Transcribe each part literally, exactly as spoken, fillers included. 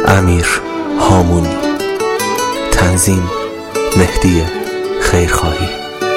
امیر هامونی. تنظیم مهدی خیرخواهی.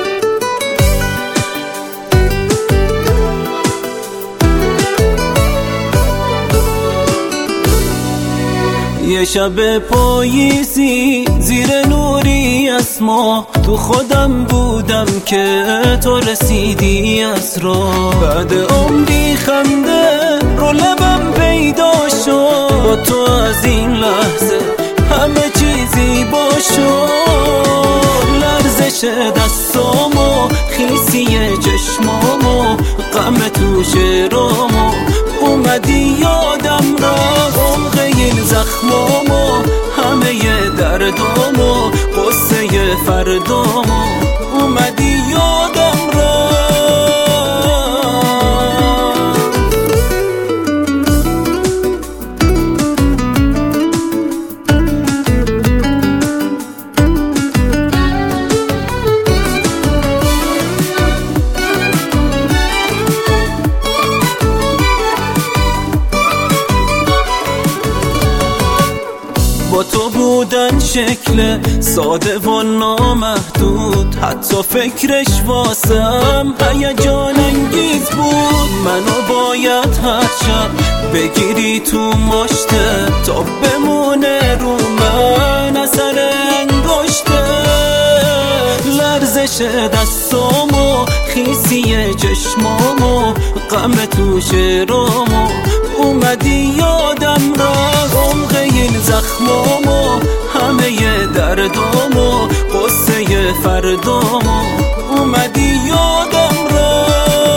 یه شب پاییزی زیر نوری از ما، تو خودم بودم که تو رسیدی از راه. بعد عمری خنده رو لبم پیدا شد، با تو از این لحظه همه چیزی با شد. لرزش دستامو، خیسی چشمامو، غم تو شعرامو اومدی یادم رفت. عمق این زخمامو، همه دردامو، قصه فردامو اومدی یادم رفت. با تو بودن شکل ساده و نامحدود، حتی فکرش واسم هیجان انگیز بود. منو باید هر شب بگیری تو مشته، تا بمونه رو من اثر انگشته. لرزش دستامو، خیسی چشمامو، غم تو شعرامو اومدی یادم رفت. عمق این زخمامو، همه دردامو، قصه فردامو اومدی یادم رفت.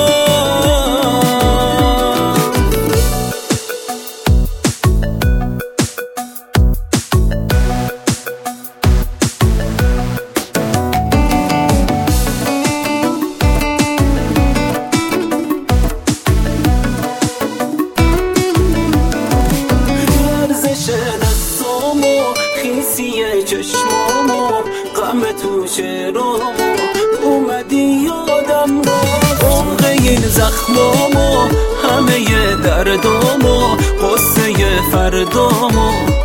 خیسی چشمامو، غم تو شعرامو اومدی یادم رفت. عمق این زخمامو، همه دردامو، قصه فردامو